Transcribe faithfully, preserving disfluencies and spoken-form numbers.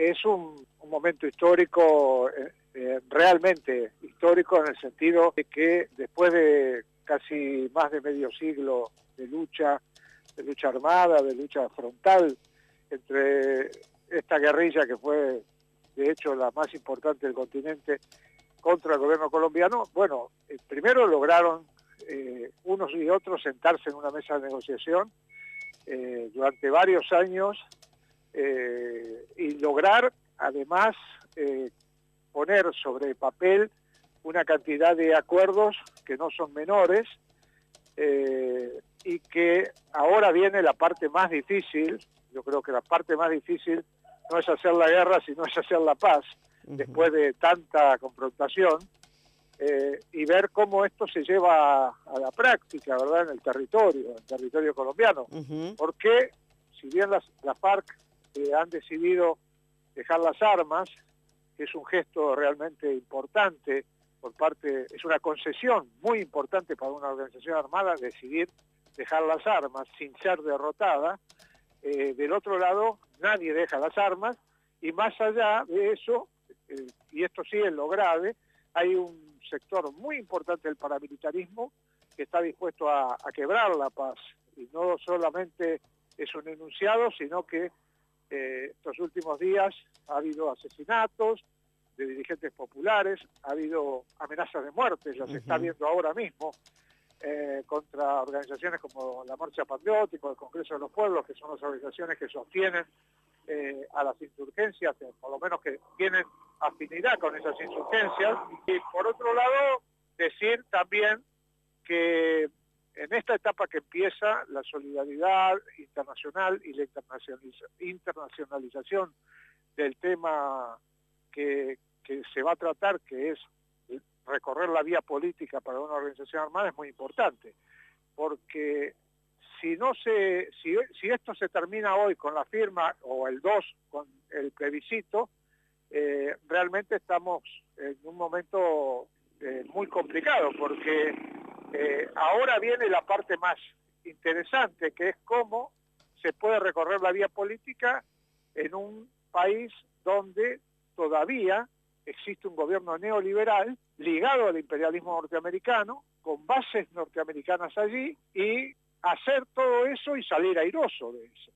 es un, un momento histórico, eh, eh, realmente histórico, en el sentido de que después de casi más de medio siglo de lucha, de lucha armada, de lucha frontal, entre esta guerrilla que fue de hecho la más importante del continente contra el gobierno colombiano, bueno, eh, primero lograron eh, unos y otros sentarse en una mesa de negociación eh, durante varios años eh, y lograr además eh, poner sobre papel una cantidad de acuerdos que no son menores eh, y que ahora viene la parte más difícil. Yo creo que la parte más difícil no es hacer la guerra, sino es hacer la paz, uh-huh. después de tanta confrontación, eh, y ver cómo esto se lleva a, a la práctica, ¿verdad?, en el territorio, en el territorio colombiano. Uh-huh. Porque, si bien las, las FARC eh, han decidido dejar las armas, que es un gesto realmente importante por parte, es una concesión muy importante para una organización armada, decidir dejar las armas sin ser derrotada, Eh, del otro lado nadie deja las armas, y más allá de eso, eh, y esto sí es lo grave, hay un sector muy importante del paramilitarismo que está dispuesto a, a quebrar la paz, y no solamente es un enunciado, sino que eh, estos últimos días ha habido asesinatos de dirigentes populares, ha habido amenazas de muerte, ya uh-huh. se está viendo ahora mismo, Eh, contra organizaciones como la Marcha Patriótica, el Congreso de los Pueblos, que son las organizaciones que sostienen eh, a las insurgencias, que por lo menos que tienen afinidad con esas insurgencias. Y por otro lado, decir también que en esta etapa que empieza la solidaridad internacional y la internacionaliza internacionalización del tema que, que se va a tratar, que es recorrer la vía política para una organización armada, es muy importante, porque si no se, si, si esto se termina hoy con la firma, o el dos con el plebiscito, eh, realmente estamos en un momento eh, muy complicado, porque eh, ahora viene la parte más interesante, que es cómo se puede recorrer la vía política en un país donde todavía existe un gobierno neoliberal ligado al imperialismo norteamericano, con bases norteamericanas allí, y hacer todo eso y salir airoso de eso.